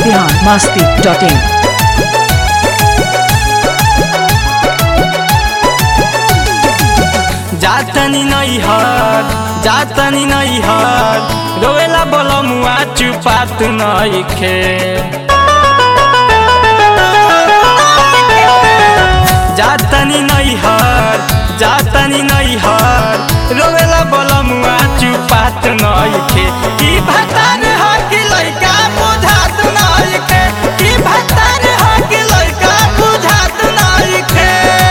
biharmasti.in जातनी नहीं हर रोवेला बोलो मुआ चुपात नइखे जातनी नहीं हर रोवेला बोलो मुआ चुपात नइखे की भतार ह कि लइका बुझात नइखे की भतार ह कि लइका बुझात नइखे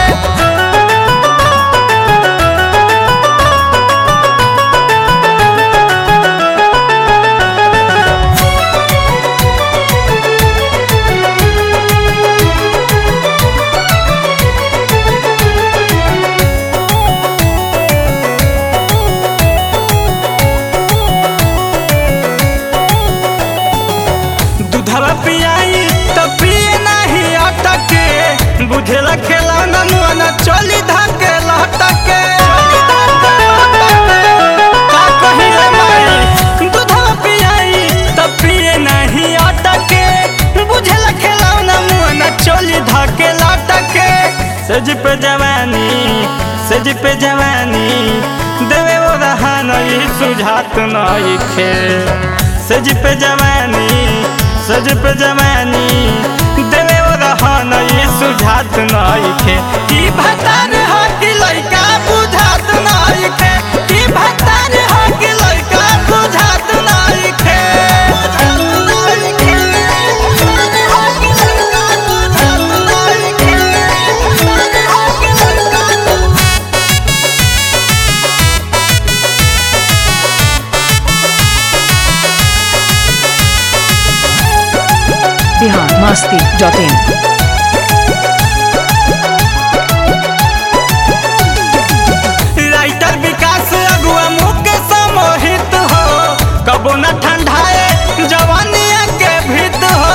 पियाई तो पिए नहीं अटके बुझेला खेलौना मुआना चली धके लटके का कही रे माई दूधवा पियाई तो पिए नहीं अटके बुझेला खेलौना मुआना चली धके लटके सज पे जवानी देवे वो रहा नहीं सुझात नइखे सज पे जवानी देवे वो रहा नहीं सुझात नइखे की भतार ह कि लइका बुझात नइखे की भतार ह कि लइका बुझात नइखे biharmasti.in राइटर विकास अगुआ मुख समोहित हो कबो न ठंडाए जवानिया के भीत हो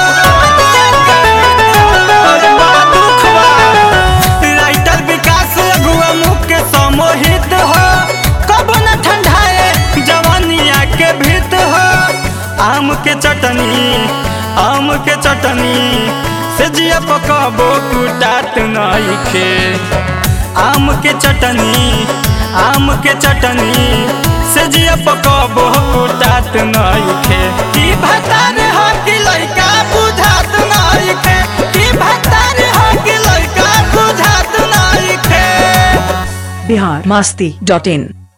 राइटर विकास अगुआ मुख समोहित हो कबो न ठंडाए जवानिया के भीत हो आम के चटनी से जिया पकबो कुटात नइखे आम के चटनी से जिया पकबो कुटात नइखे की भतार ह कि लइका बुझात नइखे की भतार ह कि लइका बुझात नइखे biharmasti.in